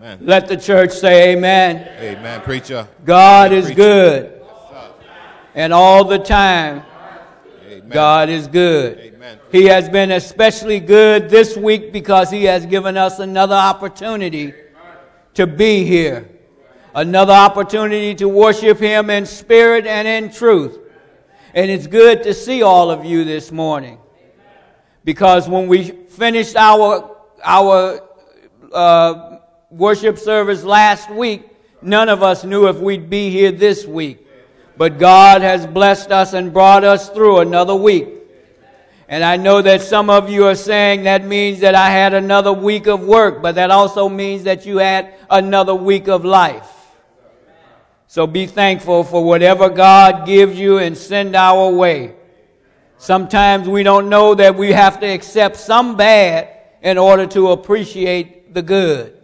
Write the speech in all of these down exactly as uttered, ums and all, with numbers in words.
Amen. Let the church say amen. Amen, preacher. God amen, is preacher. good. And all the time, Amen. God is good. Amen. He has been especially good this week because he has given us another opportunity to be here. Another opportunity to worship him in spirit and in truth. And it's good to see all of you this morning. Because when we finished our, our uh, worship service last week, none of us knew if we'd be here this week. But God has blessed us and brought us through another week. And I know that some of you are saying that means that I had another week of work, but that also means that you had another week of life. So be thankful for whatever God gives you and send our way. Sometimes we don't know that we have to accept some bad in order to appreciate the good.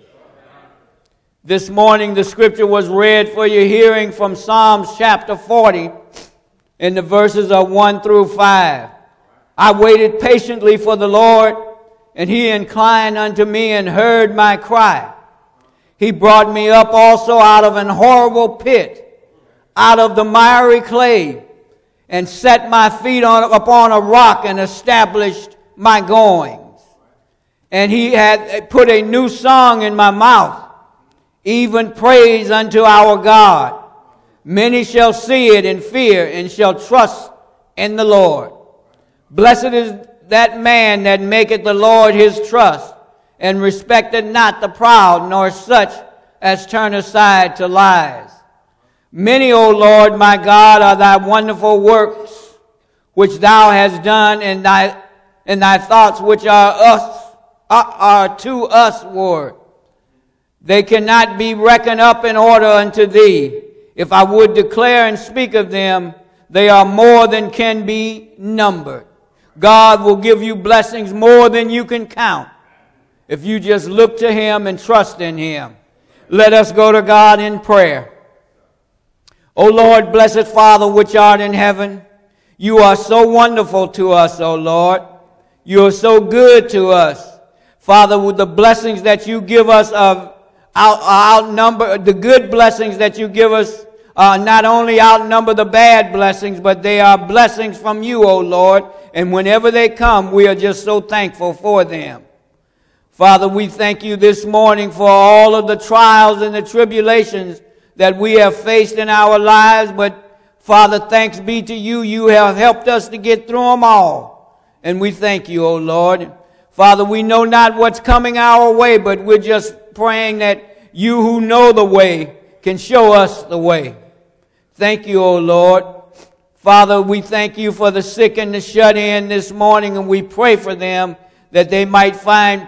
This morning the scripture was read for your hearing from Psalms chapter forty in the verses of one through five. I waited patiently for the Lord, and he inclined unto me and heard my cry. He brought me up also out of an horrible pit, out of the miry clay, and set my feet on, upon a rock and established my goings. And he had put a new song in my mouth, even praise unto our God. Many shall see it and fear and shall trust in the Lord. Blessed is that man that maketh the Lord his trust, and respecteth not the proud, nor such as turn aside to lies. Many, O Lord, my God, are thy wonderful works, which thou hast done, and thy and thy thoughts which are us are, are to us word. They cannot be reckoned up in order unto thee. If I would declare and speak of them, they are more than can be numbered. God will give you blessings more than you can count if you just look to him and trust in him. Let us go to God in prayer. O Lord, blessed Father, which art in heaven, you are so wonderful to us, O Lord. You are so good to us. Father, with the blessings that you give us of out, outnumber, the good blessings that you give us uh, not only outnumber the bad blessings, but they are blessings from you, O Lord. And whenever they come, we are just so thankful for them. Father, we thank you this morning for all of the trials and the tribulations that we have faced in our lives. But Father, thanks be to you. You have helped us to get through them all. And we thank you, O Lord. Father, we know not what's coming our way, but we're just praying that you who know the way can show us the way. Thank you, O Lord. Father, we thank you for the sick and the shut in this morning, and we pray for them that they might find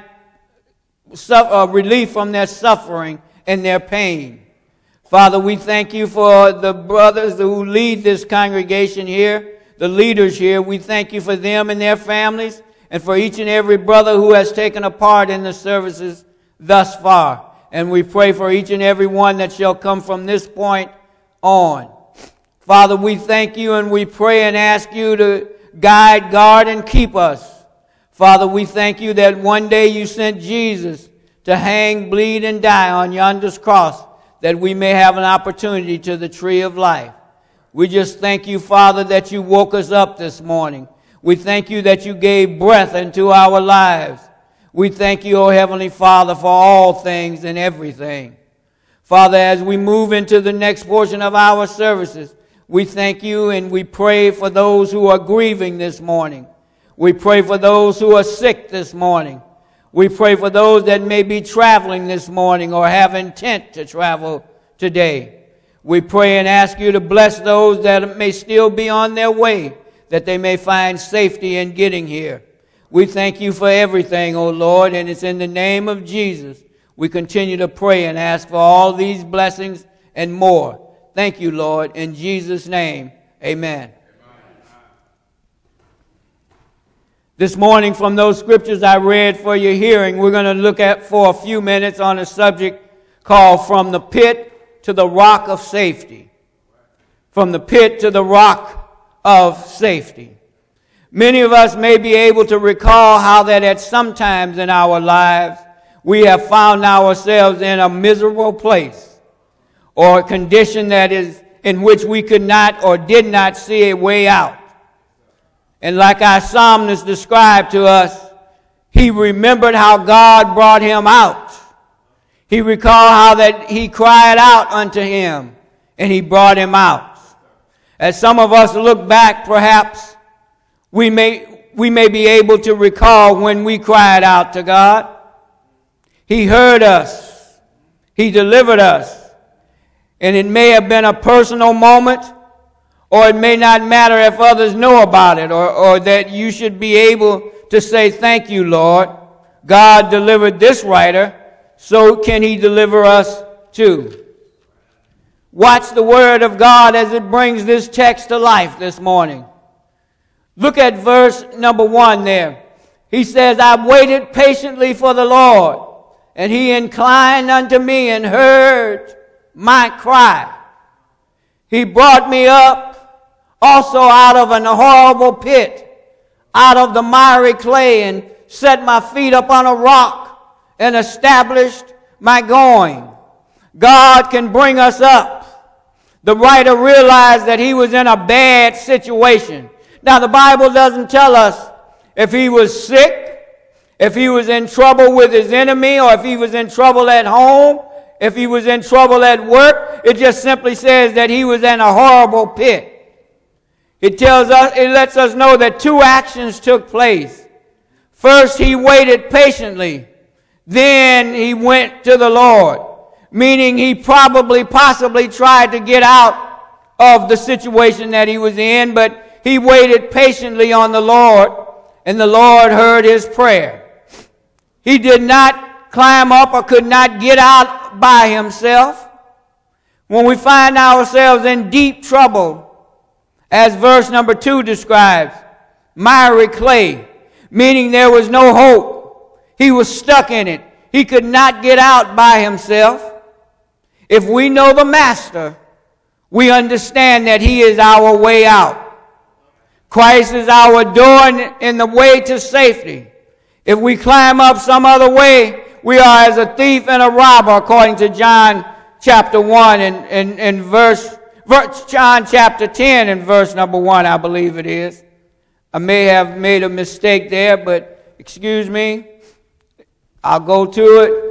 uh, relief from their suffering and their pain. Father, we thank you for the brothers who lead this congregation here, the leaders here. We thank you for them and their families, and for each and every brother who has taken a part in the services thus far. And we pray for each and every one that shall come from this point on. Father, we thank you and we pray and ask you to guide, guard, and keep us. Father, we thank you that one day you sent Jesus to hang, bleed, and die on yonder's cross, that we may have an opportunity to the tree of life. We just thank you, Father, that you woke us up this morning. We thank you that you gave breath into our lives. We thank you, O Heavenly Father, for all things and everything. Father, as we move into the next portion of our services, we thank you and we pray for those who are grieving this morning. We pray for those who are sick this morning. We pray for those that may be traveling this morning or have intent to travel today. We pray and ask you to bless those that may still be on their way, that they may find safety in getting here. We thank you for everything, O Lord, and it's in the name of Jesus we continue to pray and ask for all these blessings and more. Thank you, Lord. In Jesus' name, amen. This morning, from those scriptures I read for your hearing, we're going to look at for a few minutes on a subject called From the Pit to the Rock of Safety. From the pit to the rock of safety. Many of us may be able to recall how that at some times in our lives we have found ourselves in a miserable place or a condition that is in which we could not or did not see a way out. And like our psalmist described to us, he remembered how God brought him out. He recalled how that he cried out unto him and he brought him out. As some of us look back, perhaps we may, we may be able to recall when we cried out to God. He heard us. He delivered us. And it may have been a personal moment, or it may not matter if others know about it, or, or that you should be able to say, thank you, Lord. God delivered this writer, so can he deliver us too. Watch the word of God as it brings this text to life this morning. Look at verse number one there. He says, I waited patiently for the Lord, and he inclined unto me and heard my cry. He brought me up also out of an horrible pit, out of the miry clay, and set my feet upon a rock and established my going. God can bring us up. The writer realized that he was in a bad situation. Now, the Bible doesn't tell us if he was sick, if he was in trouble with his enemy, or if he was in trouble at home, if he was in trouble at work. It just simply says that he was in a horrible pit. It tells us, it lets us know that two actions took place. First, he waited patiently. Then he went to the Lord, meaning he probably, possibly tried to get out of the situation that he was in, but he waited patiently on the Lord, and the Lord heard his prayer. He did not climb up or could not get out by himself. When we find ourselves in deep trouble, as verse number two describes, miry clay, meaning there was no hope. He was stuck in it. He could not get out by himself. If we know the Master, we understand that he is our way out. Christ is our door in the way to safety. If we climb up some other way, we are as a thief and a robber, according to John chapter one and, and, and verse, verse, John chapter ten and verse number one, I believe it is. I may have made a mistake there, but excuse me. I'll go to it.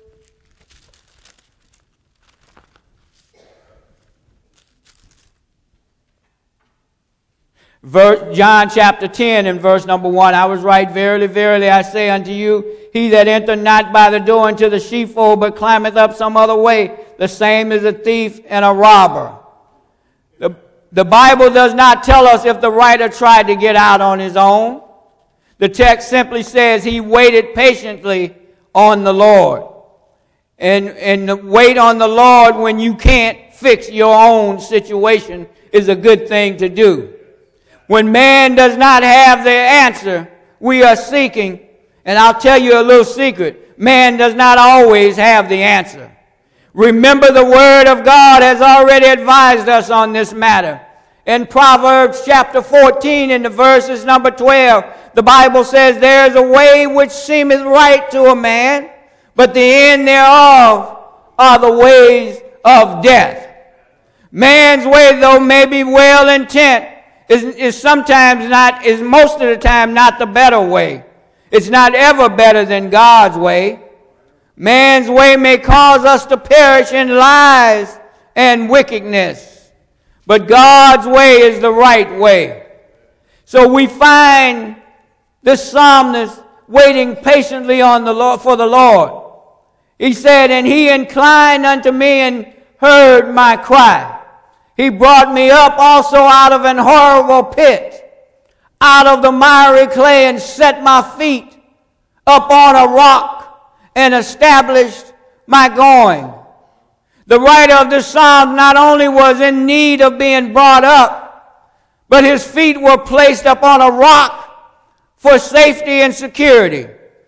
Verse, John chapter ten and verse number one, I was right, verily, verily, I say unto you, he that entereth not by the door into the sheepfold, but climbeth up some other way, the same is a thief and a robber. The, the Bible does not tell us if the writer tried to get out on his own. The text simply says he waited patiently on the Lord. And, and wait on the Lord when you can't fix your own situation is a good thing to do. When man does not have the answer we are seeking, and I'll tell you a little secret, man does not always have the answer. Remember, the Word of God has already advised us on this matter. In Proverbs chapter fourteen, in the verses number twelve, the Bible says, there is a way which seemeth right to a man, but the end thereof are the ways of death. Man's way, though may be well intent, Is, is sometimes not, is most of the time not the better way. It's not ever better than God's way. Man's way may cause us to perish in lies and wickedness, but God's way is the right way. So we find this psalmist waiting patiently on the Lord, for the Lord. He said, and he inclined unto me and heard my cry. He brought me up also out of an horrible pit, out of the miry clay, and set my feet upon a rock and established my going. The writer of this psalm not only was in need of being brought up, but his feet were placed upon a rock for safety and security.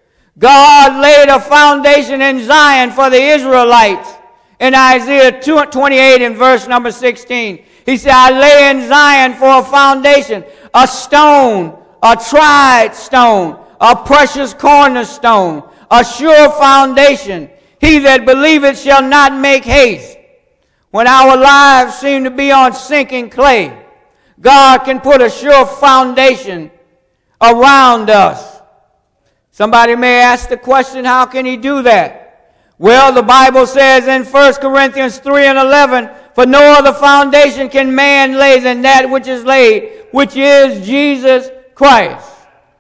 God laid a foundation in Zion for the Israelites. In Isaiah twenty-eight and verse number sixteen, he said, I lay in Zion for a foundation, a stone, a tried stone, a precious cornerstone, a sure foundation. He that believeth shall not make haste. When our lives seem to be on sinking clay, God can put a sure foundation around us. Somebody may ask the question, how can he do that? Well, the Bible says in First Corinthians three and eleven, for no other foundation can man lay than that which is laid, which is Jesus Christ.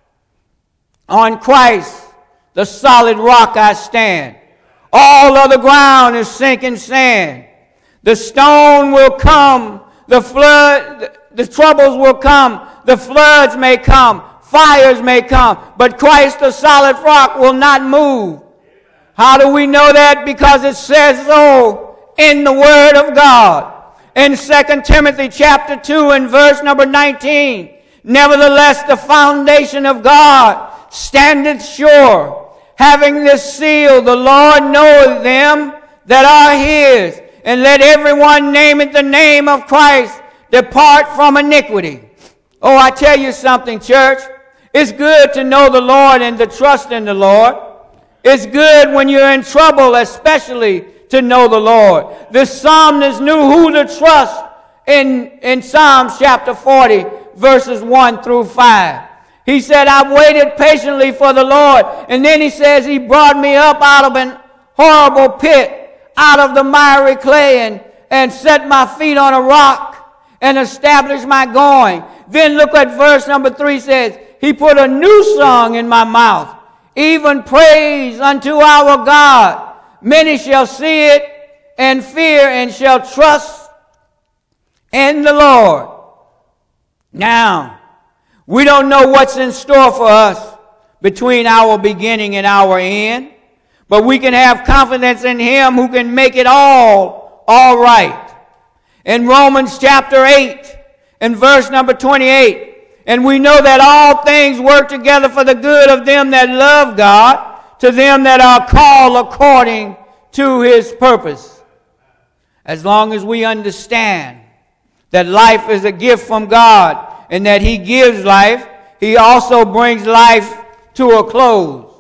On Christ, the solid rock I stand. All other ground is sinking sand. The stone will come, the flood, the troubles will come, the floods may come, fires may come, but Christ, the solid rock, will not move. How do we know that? Because it says so in the Word of God. In Second Timothy chapter two and verse number nineteen, nevertheless the foundation of God standeth sure, having this seal, the Lord knoweth them that are his, and let everyone name it the name of Christ depart from iniquity. Oh, I tell you something, church. It's good to know the Lord and to trust in the Lord. It's good when you're in trouble, especially to know the Lord. The psalmist knew who to trust in, in Psalms chapter forty, verses one through five. He said, I've waited patiently for the Lord. And then he says, he brought me up out of an horrible pit, out of the miry clay, and, and set my feet on a rock and established my going. Then look at verse number three says, he put a new song in my mouth, even praise unto our God. Many shall see it and fear and shall trust in the Lord. Now, we don't know what's in store for us between our beginning and our end, but we can have confidence in him who can make it all all right. In Romans chapter eight and verse number twenty-eight, and we know that all things work together for the good of them that love God, to them that are called according to his purpose. As long as we understand that life is a gift from God and that he gives life, he also brings life to a close.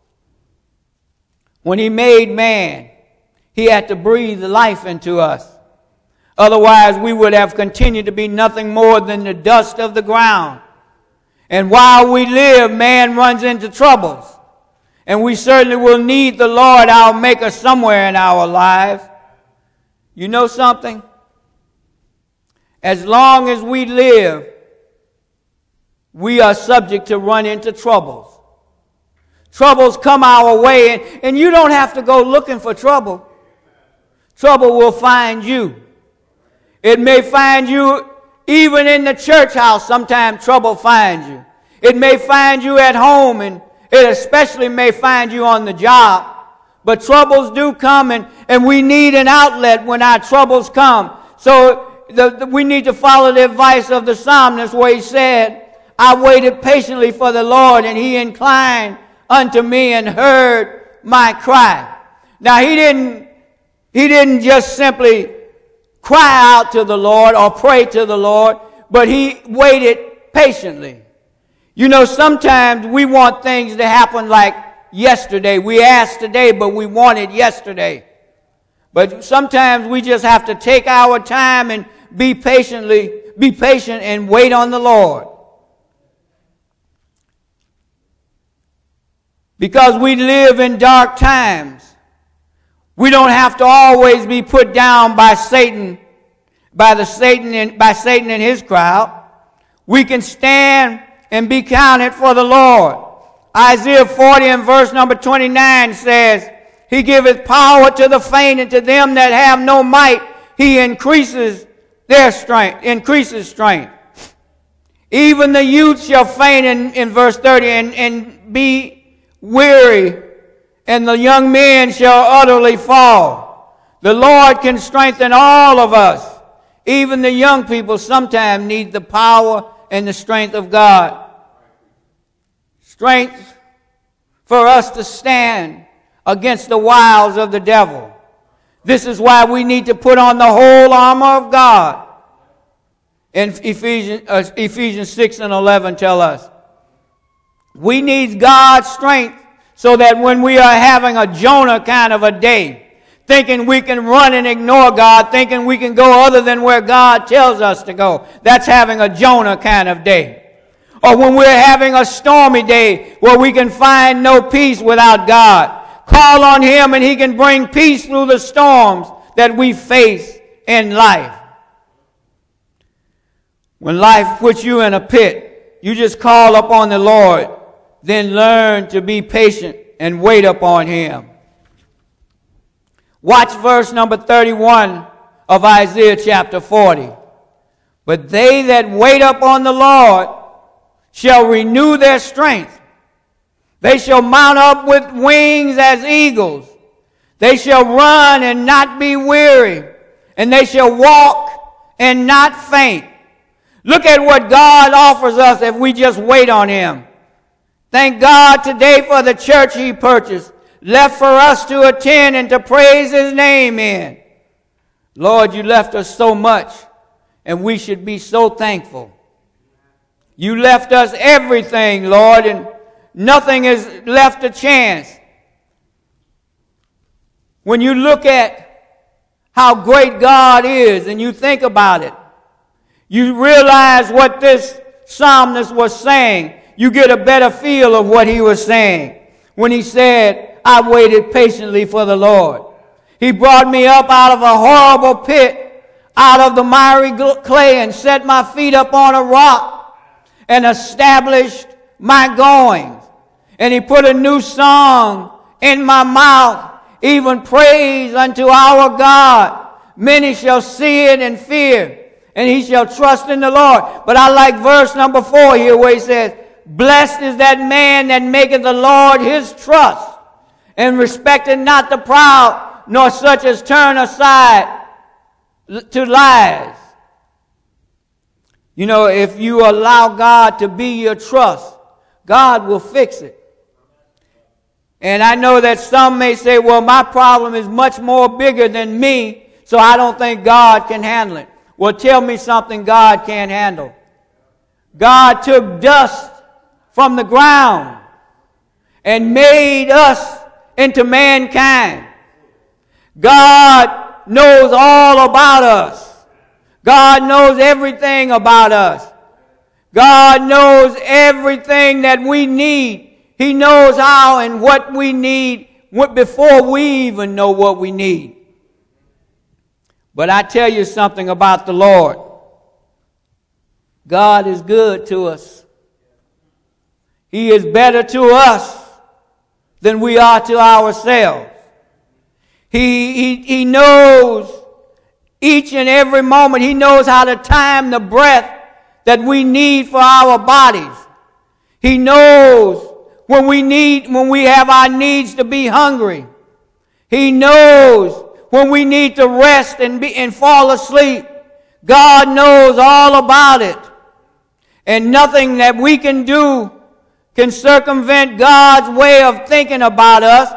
When he made man, he had to breathe life into us. Otherwise, we would have continued to be nothing more than the dust of the ground. And while we live, man runs into troubles. And we certainly will need the Lord, our Maker, somewhere in our lives. You know something? As long as we live, we are subject to run into troubles. Troubles come our way, and, and you don't have to go looking for trouble. Trouble will find you. It may find you even in the church house. Sometimes trouble finds you. It may find you at home, and it especially may find you on the job. But troubles do come, and, and we need an outlet when our troubles come. So the, the, we need to follow the advice of the psalmist where he said, I waited patiently for the Lord, and he inclined unto me and heard my cry. Now, he didn't, he didn't just simply cry out to the Lord or pray to the Lord, but he waited patiently. You know, sometimes we want things to happen like yesterday. We ask today, but we want it yesterday. But sometimes we just have to take our time and be patiently, be patient and wait on the Lord. Because we live in dark times, we don't have to always be put down by Satan, by the Satan and by Satan and his crowd. We can stand and be counted for the Lord. Isaiah forty and verse number twenty-nine says, he giveth power to the faint, and to them that have no might, he increases their strength, increases strength. Even the youth shall faint in, in verse thirty and, and be weary, and the young men shall utterly fall. The Lord can strengthen all of us. Even the young people sometimes need the power and the strength of God. Strength for us to stand against the wiles of the devil. This is why we need to put on the whole armor of God. In Ephesians, uh, Ephesians six and eleven tell us, we need God's strength so that when we are having a Jonah kind of a day, thinking we can run and ignore God, thinking we can go other than where God tells us to go, that's having a Jonah kind of day. Or when we're having a stormy day where we can find no peace without God, call on Him and He can bring peace through the storms that we face in life. When life puts you in a pit, you just call upon the Lord, then learn to be patient and wait upon Him. Watch verse number thirty-one of Isaiah chapter forty. But they that wait upon the Lord shall renew their strength. They shall mount up with wings as eagles. They shall run and not be weary, and they shall walk and not faint. Look at what God offers us if we just wait on Him. Thank God today for the church He purchased, left for us to attend and to praise His name in. Lord, You left us so much, and we should be so thankful. You left us everything, Lord, and nothing is left to chance. When you look at how great God is and you think about it, you realize what this psalmist was saying. You get a better feel of what he was saying when he said, I waited patiently for the Lord. He brought me up out of a horrible pit, out of the miry clay, and set my feet up on a rock and established my goings. And He put a new song in my mouth, even praise unto our God. Many shall see it and fear, and he shall trust in the Lord. But I like verse number four here where he says, blessed is that man that maketh the Lord his trust, and respecteth not the proud, nor such as turn aside to lies. You know, if you allow God to be your trust, God will fix it. And I know that some may say, well, my problem is much more bigger than me, so I don't think God can handle it. Well, tell me something God can't handle. God took dust from the ground and made us into mankind. God knows all about us. God knows everything about us. God knows everything that we need. He knows how and what we need before we even know what we need. But I tell you something about the Lord. God is good to us. He is better to us than we are to ourselves. He, he, he knows each and every moment. He knows how to time the breath that we need for our bodies. He knows when we need, when we have our needs to be hungry. He knows when we need to rest and be and fall asleep. God knows all about it. And nothing that we can do can circumvent God's way of thinking about us.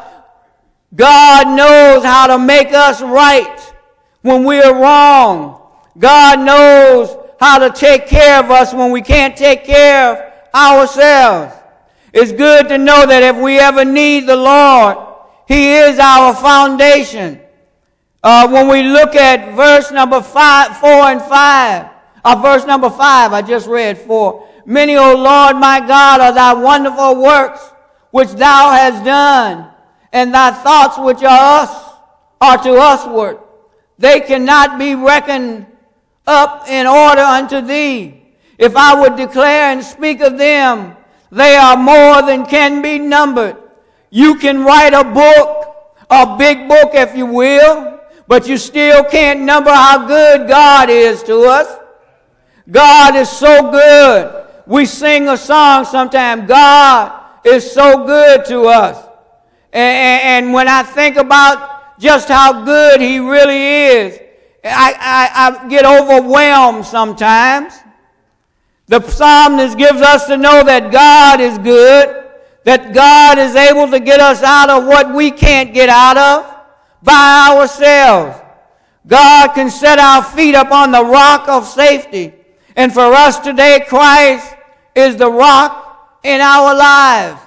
God knows how to make us right when we are wrong. God knows how to take care of us when we can't take care of ourselves. It's good to know that if we ever need the Lord, He is our foundation. Uh, when we look at verse number five, four and five, uh, verse number five, I just read four. Many, O Lord, my God, are thy wonderful works which thou hast done, and thy thoughts which are us are to usward. They cannot be reckoned up in order unto thee. If I would declare and speak of them, they are more than can be numbered. You can write a book, a big book if you will, but you still can't number how good God is to us. God is so good. We sing a song sometimes, God is so good to us. And, and when I think about just how good He really is, I, I, I get overwhelmed sometimes. The psalmist gives us to know that God is good, that God is able to get us out of what we can't get out of by ourselves. God can set our feet up on the rock of safety. And for us today, Christ is the rock in our lives.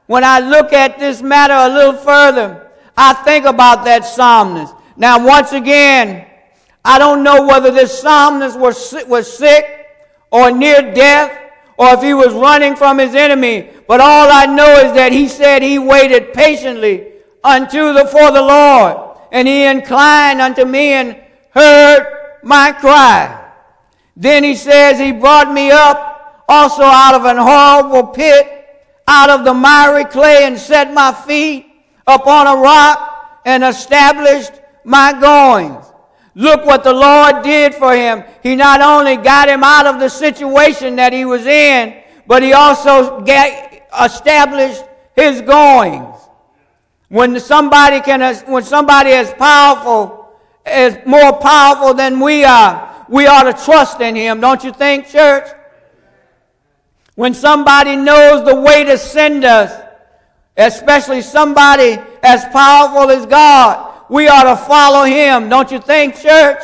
when I look at this matter a little further, I think about that psalmist. Now, once again, I don't know whether this psalmist was, was sick or near death or if he was running from his enemy. But all I know is that he said he waited patiently unto the for the Lord, and he inclined unto me and heard my cry. Then he says, he brought me up also out of an horrible pit, out of the miry clay, and set my feet upon a rock and established my goings. Look what the Lord did for him. He not only got him out of the situation that he was in, but he also get, established his goings. When somebody can, when somebody is powerful, is more powerful than we are, we ought to trust in him, don't you think, church? When somebody knows the way to send us, especially somebody as powerful as God, we ought to follow him, don't you think, church?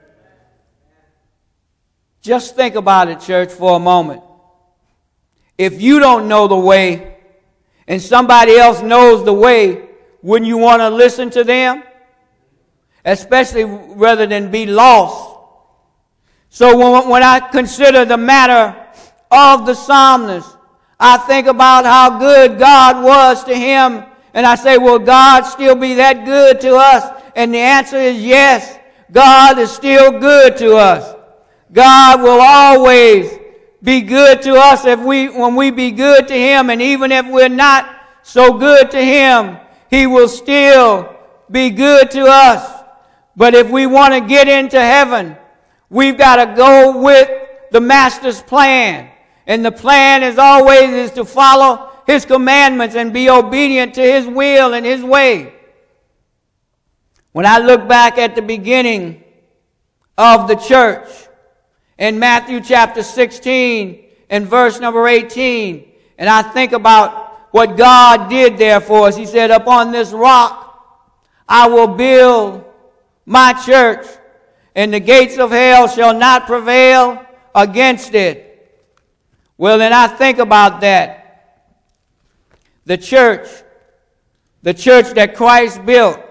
Just think about it, church, for a moment. If you don't know the way and somebody else knows the way, wouldn't you want to listen to them? Especially rather than be lost. So when, when I consider the matter of the psalmist, I think about how good God was to him. And I say, will God still be that good to us? And the answer is yes. God is still good to us. God will always be good to us if we, when we be good to him. And even if we're not so good to him, he will still be good to us. But if we want to get into heaven, we've got to go with the Master's plan. And the plan is always is to follow his commandments and be obedient to his will and his way. When I look back at the beginning of the church in Matthew chapter sixteen and verse number eighteen, and I think about what God did there for us. He said, upon this rock I will build my church, and the gates of hell shall not prevail against it. Well, then I think about that. The church, the church that Christ built,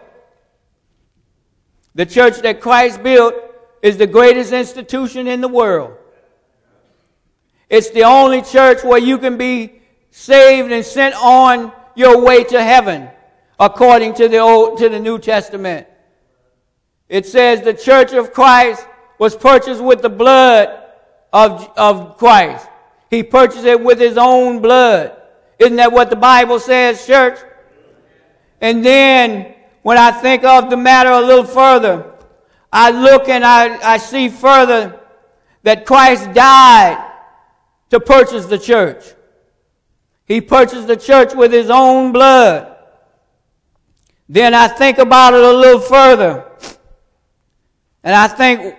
the church that Christ built is the greatest institution in the world. It's the only church where you can be saved and sent on your way to heaven, according to the Old, to the New Testament. It says the church of Christ was purchased with the blood of, of Christ. He purchased it with his own blood. Isn't that what the Bible says, church? And then, when I think of the matter a little further, I look and I, I see further that Christ died to purchase the church. He purchased the church with his own blood. Then I think about it a little further. And I think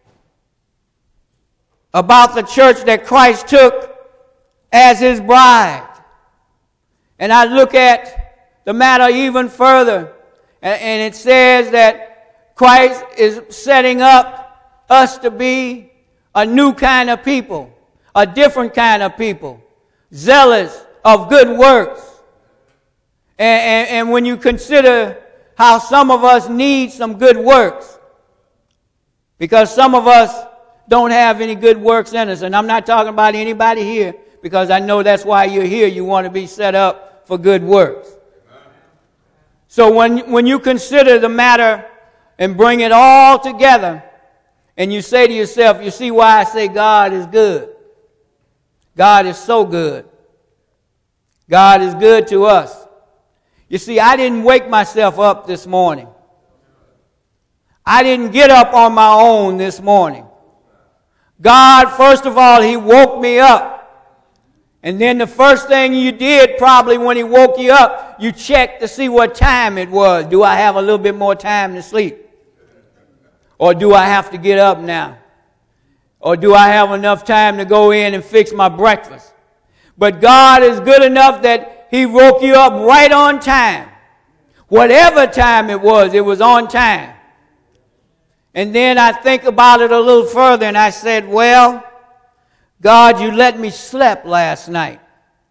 about the church that Christ took as his bride. And I look at the matter even further. And, and it says that Christ is setting up us to be a new kind of people. A different kind of people. Zealous of good works. And, and, and when you consider how some of us need some good works, because some of us don't have any good works in us. And I'm not talking about anybody here, because I know that's why you're here. You want to be set up for good works. So when, when you consider the matter and bring it all together, and you say to yourself, you see why I say God is good. God is so good. God is good to us. You see, I didn't wake myself up this morning. I didn't get up on my own this morning. God, first of all, he woke me up. And then the first thing you did probably when he woke you up, you checked to see what time it was. Do I have a little bit more time to sleep? Or do I have to get up now? Or do I have enough time to go in and fix my breakfast? But God is good enough that he woke you up right on time. Whatever time it was, it was on time. And then I think about it a little further and I said, well, God, you let me sleep last night.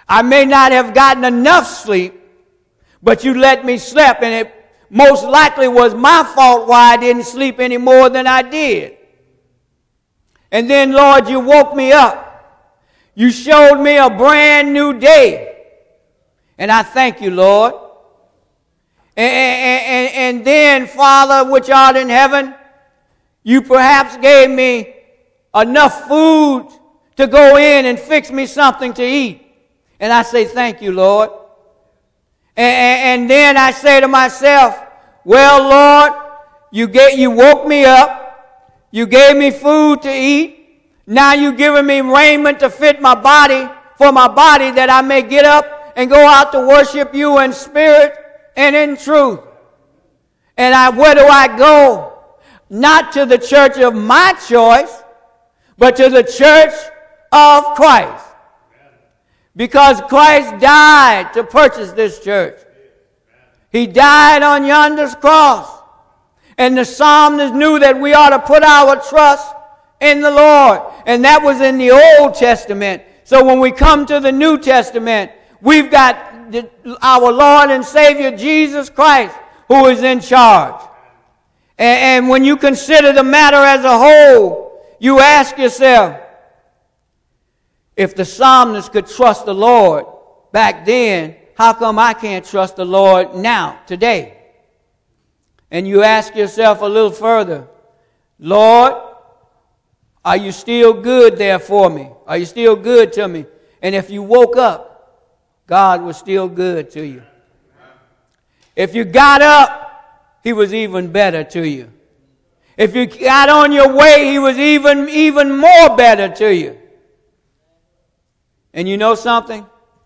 I may not have gotten enough sleep, but you let me sleep, and it most likely was my fault why I didn't sleep any more than I did. And then, Lord, you woke me up. You showed me a brand new day. And I thank you, Lord. And, and, and then, Father, which art in heaven, you perhaps gave me enough food to go in and fix me something to eat. And I say, thank you, Lord. And, and then I say to myself, well, Lord, you gave, you woke me up. You gave me food to eat. Now you've given me raiment to fit my body, for my body, that I may get up and go out to worship you in spirit and in truth. And I, where do I go? Not to the church of my choice, but to the church of Christ. Because Christ died to purchase this church. He died on yonder's cross. And the psalmist knew that we ought to put our trust in the Lord. And that was in the Old Testament. So when we come to the New Testament, we've got the, our Lord and Savior Jesus Christ who is in charge. And, and when you consider the matter as a whole, you ask yourself, if the psalmist could trust the Lord back then, how come I can't trust the Lord now, today? And you ask yourself a little further, Lord, are you still good there for me? Are you still good to me? And if you woke up, God was still good to you. If you got up, He was even better to you. If you got on your way, He was even, even more better to you. And you know something?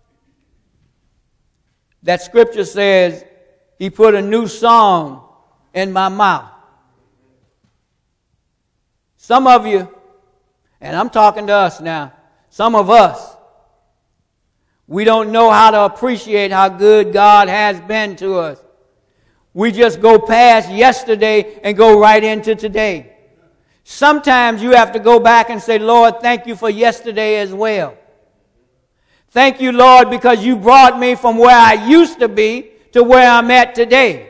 That scripture says, He put a new song in my mouth. Some of you, and I'm talking to us now, some of us, we don't know how to appreciate how good God has been to us. We just go past yesterday and go right into today. Sometimes you have to go back and say, Lord, thank you for yesterday as well. Thank you, Lord, because you brought me from where I used to be to where I'm at today.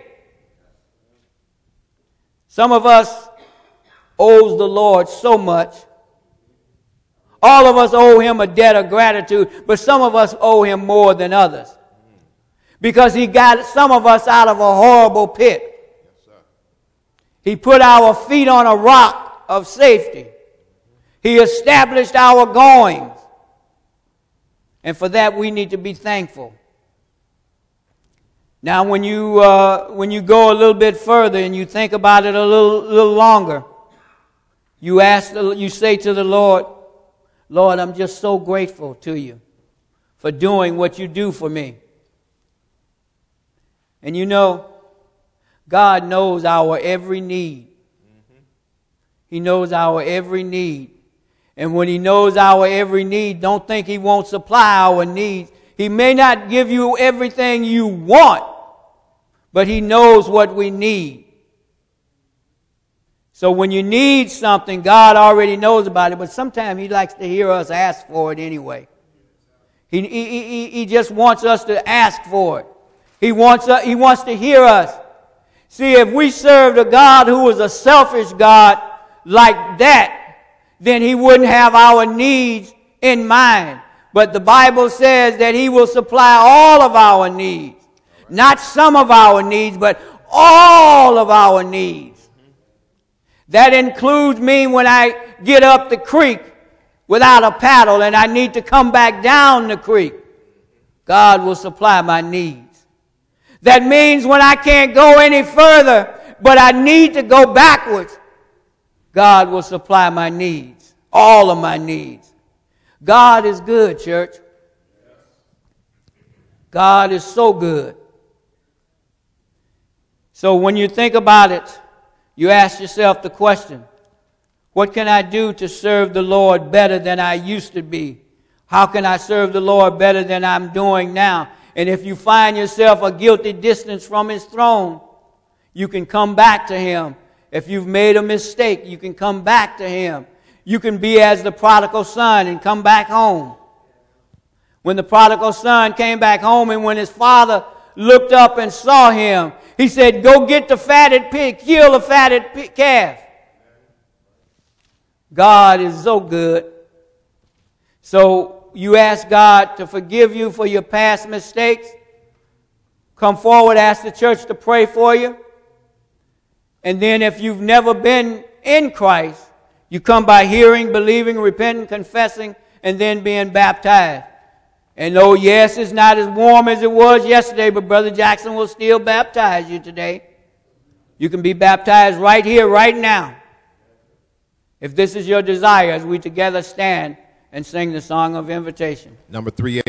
Some of us owes the Lord so much. All of us owe Him a debt of gratitude, but some of us owe Him more than others. Because He got some of us out of a horrible pit. He put our feet on a rock of safety. He established our goings. And for that we need to be thankful. Now when you uh, when you go a little bit further and you think about it a little little longer, you ask the, you say to the Lord, Lord, I'm just so grateful to you for doing what you do for me. And you know, God knows our every need. He knows our every need. And when He knows our every need, don't think He won't supply our needs. He may not give you everything you want, but He knows what we need. So when you need something, God already knows about it, but sometimes He likes to hear us ask for it anyway. He, he, he, he just wants us to ask for it. He wants, uh, he wants to hear us. See, if we served a God who was a selfish God like that, then He wouldn't have our needs in mind. But the Bible says that He will supply all of our needs. Not some of our needs, but all of our needs. That includes me when I get up the creek without a paddle and I need to come back down the creek. God will supply my needs. That means when I can't go any further, but I need to go backwards, God will supply my needs, all of my needs. God is good, church. God is so good. So when you think about it, you ask yourself the question, what can I do to serve the Lord better than I used to be? How can I serve the Lord better than I'm doing now? And if you find yourself a guilty distance from His throne, you can come back to Him. If you've made a mistake, you can come back to Him. You can be as the prodigal son and come back home. When the prodigal son came back home, and when his father looked up and saw him, he said, go get the fatted pig, kill the fatted pig, calf. God is so good. So you ask God to forgive you for your past mistakes. Come forward, ask the church to pray for you. And then if you've never been in Christ, you come by hearing, believing, repenting, confessing, and then being baptized. And oh, yes, it's not as warm as it was yesterday, but Brother Jackson will still baptize you today. You can be baptized right here, right now. If this is your desire, as we together stand and sing the song of invitation. Number three.